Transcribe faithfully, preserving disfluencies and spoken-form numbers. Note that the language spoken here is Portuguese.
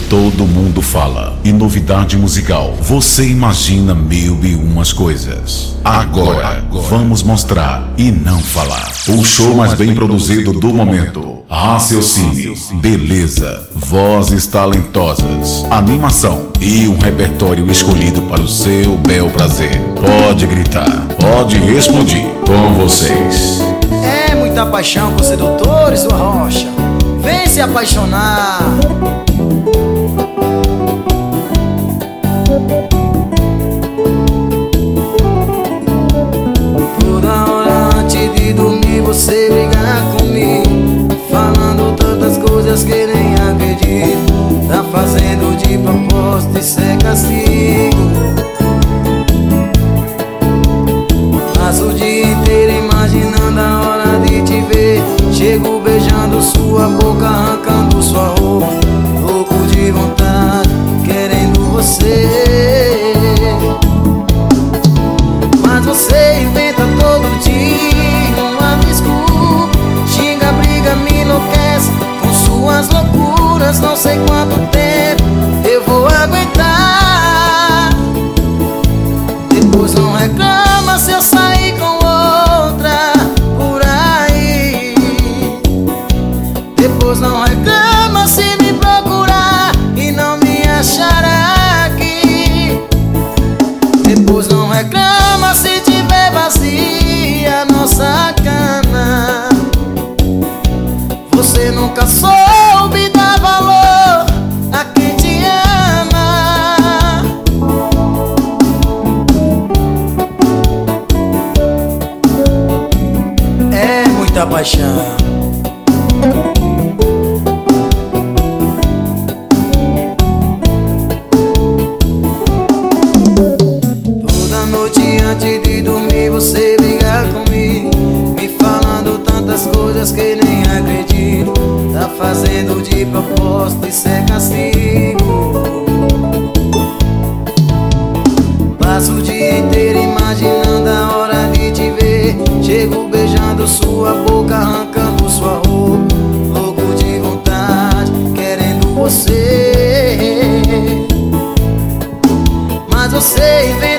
todo mundo fala. E novidade musical, você imagina mil e umas coisas. Agora, vamos mostrar e não falar. O show mais bem produzido do momento. Raciocínio, beleza, vozes talentosas, animação e um repertório escolhido para o seu bel prazer. Pode gritar, pode explodir com vocês. É muita paixão com sedutores, sua rocha. Vem se apaixonar. Toda hora antes de dormir você brigar comigo, falando tantas coisas que nem acredito. Tá fazendo de propósito, isso é castigo. Passo o dia inteiro imaginando a hora de te ver. Chego beijando sua boca, arrancando sua roupa, louco de vontade, querendo você. Mas você inventa todo dia uma desculpa, xinga, briga, me enlouquece com suas loucuras. Não sei quanto tempo eu vou aguentar. Depois não reclama se eu sair com outra por aí. Depois não reclama se me procurar e não me achará aqui. Depois não reclama se tiver vazia nossa cama. Você nunca soube dar valor a quem te ama. É muita paixão. Toda noite antes de dormir você briga comigo, me falando tantas coisas que nem acredito. Tá fazendo de propósito, isso é castigo. Passo o dia inteiro imaginando a hora de te ver. Chego beijando sua boca, arrancando sua roupa, louco de vontade, querendo você. Mas você inventa